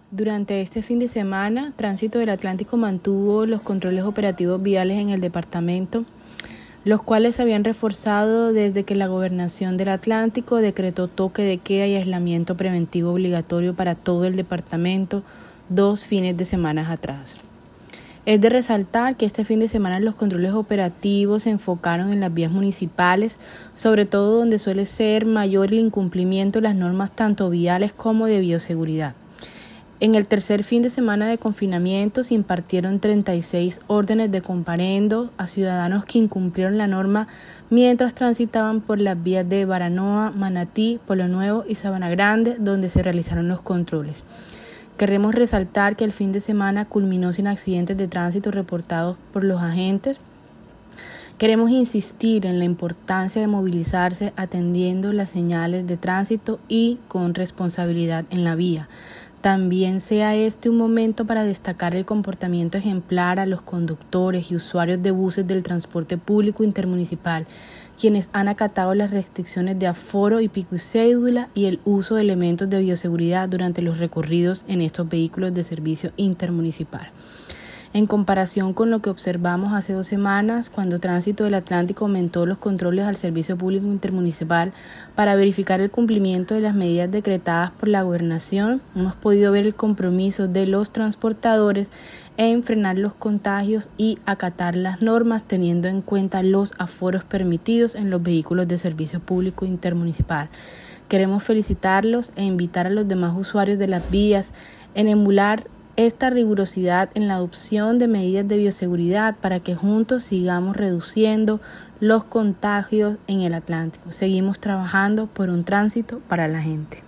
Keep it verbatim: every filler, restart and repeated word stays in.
Durante este fin de semana, Tránsito del Atlántico mantuvo los controles operativos viales en el departamento, los cuales se habían reforzado desde que la Gobernación del Atlántico decretó toque de queda y aislamiento preventivo obligatorio para todo el departamento dos fines de semana atrás. Es de resaltar que este fin de semana los controles operativos se enfocaron en las vías municipales, sobre todo donde suele ser mayor el incumplimiento de las normas tanto viales como de bioseguridad. En el tercer fin de semana de confinamiento se impartieron treinta y seis órdenes de comparendo a ciudadanos que incumplieron la norma mientras transitaban por las vías de Baranoa, Manatí, Pueblo Nuevo y Sabana Grande, donde se realizaron los controles. Queremos resaltar que el fin de semana culminó sin accidentes de tránsito reportados por los agentes. Queremos insistir en la importancia de movilizarse atendiendo las señales de tránsito y con responsabilidad en la vía. También sea este un momento para destacar el comportamiento ejemplar a los conductores y usuarios de buses del transporte público intermunicipal, quienes han acatado las restricciones de aforo y pico y cédula y el uso de elementos de bioseguridad durante los recorridos en estos vehículos de servicio intermunicipal. En comparación con lo que observamos hace dos semanas, cuando Tránsito del Atlántico aumentó los controles al servicio público intermunicipal para verificar el cumplimiento de las medidas decretadas por la Gobernación, hemos podido ver el compromiso de los transportadores en frenar los contagios y acatar las normas teniendo en cuenta los aforos permitidos en los vehículos de servicio público intermunicipal. Queremos felicitarlos e invitar a los demás usuarios de las vías en emular esta rigurosidad en la adopción de medidas de bioseguridad para que juntos sigamos reduciendo los contagios en el Atlántico. Seguimos trabajando por un tránsito para la gente.